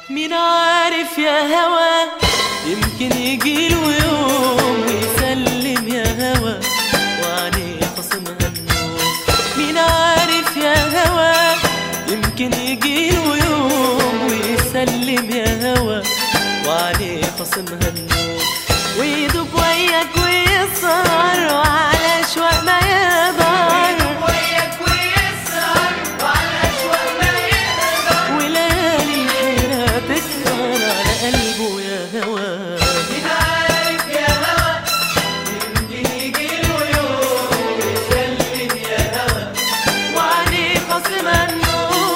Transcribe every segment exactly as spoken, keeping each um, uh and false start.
مين عارف يا هوا، يمكن يجيله يوم ويسلم يا هوا وعليه خصمها النوم. مين عارف يا هوا، يمكن يجيله يوم ويسلم يا هوا وعليه خصمها النوم. ويدوب وياك ويسهر وعلى أشواق ما يقدر، وياك ويسهر وعلى أشواق ما يقدر، وليالي الحيرة تكتر على قلبه يا هوا. مين عارف يا هوا، يمكن يجيله يوم ويسلم يا هوا وعليه خصمها النوم.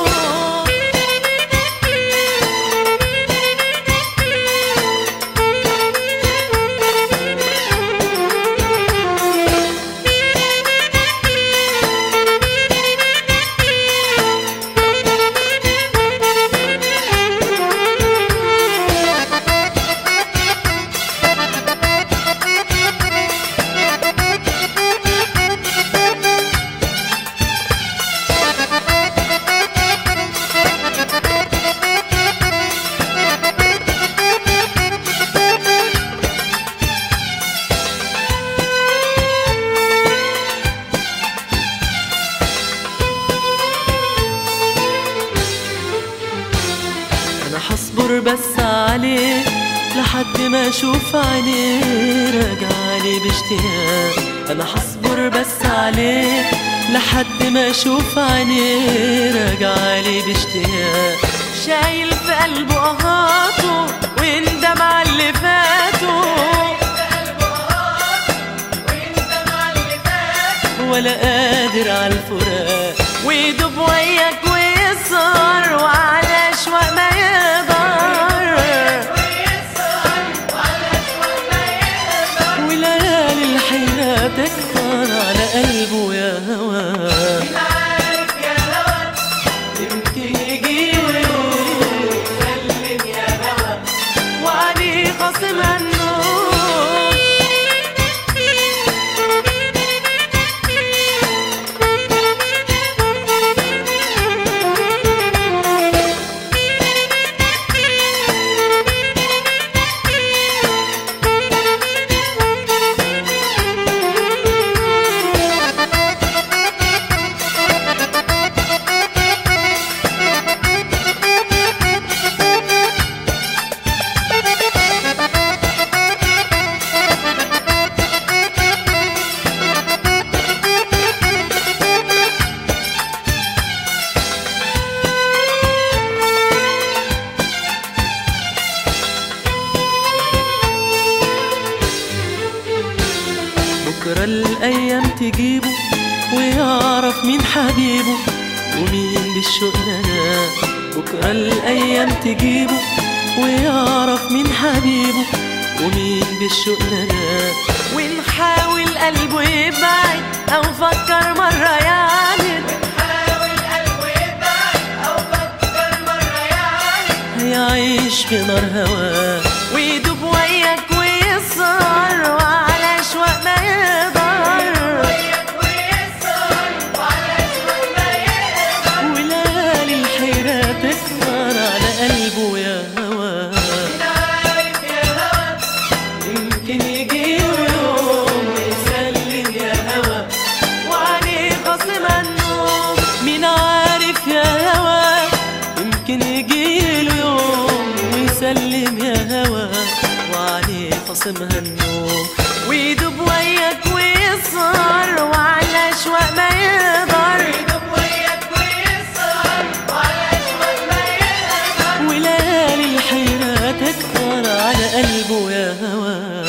أنا حصبر بس عليه لحد ما أشوف عينيه راجعلي باشتياق. أنا حصبر بس عليه لحد ما أشوف عينيه راجعلي باشتياق. شايل في قلبه قهاته ويندم على اللي فاته، ولا قادر على الفراق. ويدوب وياك ويسهر وعلى أشواق ما يقدر، وليالي الحيرة تكتر على قلبه يا هوا. مين عارف يا هوا، يمكن يجيله يوم يسلم يا هوا وعليه خصمها النوم. بكرة الأيام تجيبه ويعرف مين حبيبه ومين بالشوق لنا. بكرة الأيام تجيبه ويعرف مين حبيبه ومين بالشوق لنا. ونحاول قلبه يبعد أو فكر مرة يعاند، حاول قلبه يبعد أو فكر مرة يعاند، هيعيش في نار هواه. ويدوب وياك ويسهر وعلى أشواق ما يقدر، وياك ويسهر وعلى أشواق ما يقدر، وليالي الحيرة تكتر على قلبه يا هوا. مين عارف يا هوا، يمكن يجيله يوم ويسلم يا هوا وعليه خصمها النوم. مين عارف يا هوا، يمكن يجيله يوم ويسلم يا هوا وعليه خصمها النوم. ويدوب وياك ويسهر وعلى أشواق ما يقدر، يدوب وياك ويسهر وعلى أشواق ما يقدر، وليالي الحيرة تكتر على قلبه يا هوا.